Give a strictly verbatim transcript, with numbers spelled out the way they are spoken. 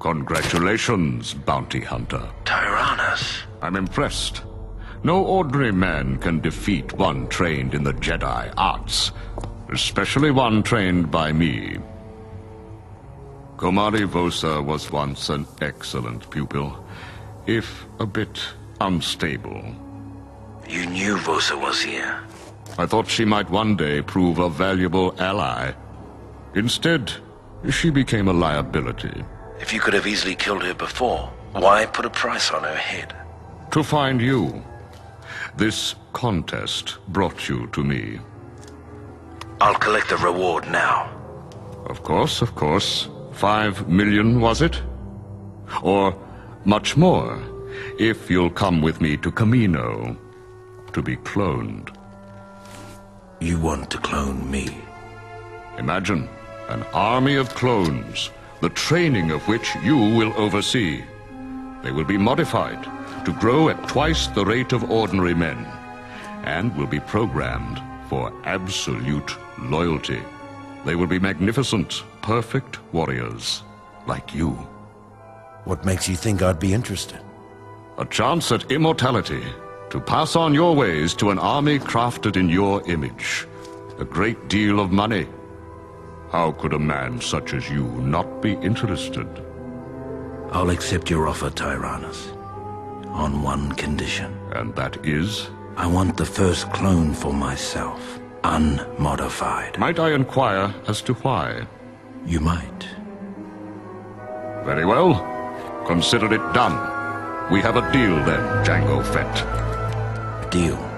Congratulations, bounty hunter. Tyrannus. I'm impressed. No ordinary man can defeat one trained in the Jedi arts, especially one trained by me. Komari Vosa was once an excellent pupil, if a bit unstable. You knew Vosa was here. I thought she might one day prove a valuable ally. Instead, she became a liability. If you could have easily killed her before, why put a price on her head? To find you. This contest brought you to me. I'll collect the reward now. Of course, of course. Five million, was it? Or much more, if you'll come with me to Kamino to be cloned. You want to clone me? Imagine an army of clones, the training of which you will oversee. They will be modified to grow at twice the rate of ordinary men, and will be programmed for absolute loyalty. They will be magnificent, perfect warriors, like you. What makes you think I'd be interested? A chance at immortality, to pass on your ways to an army crafted in your image. A great deal of money. How could a man such as you not be interested? I'll accept your offer, Tyrannus, on one condition. And that is? I want the first clone for myself, unmodified. Might I inquire as to why? You might. Very well. Consider it done. We have a deal then, Jango Fett. Deal.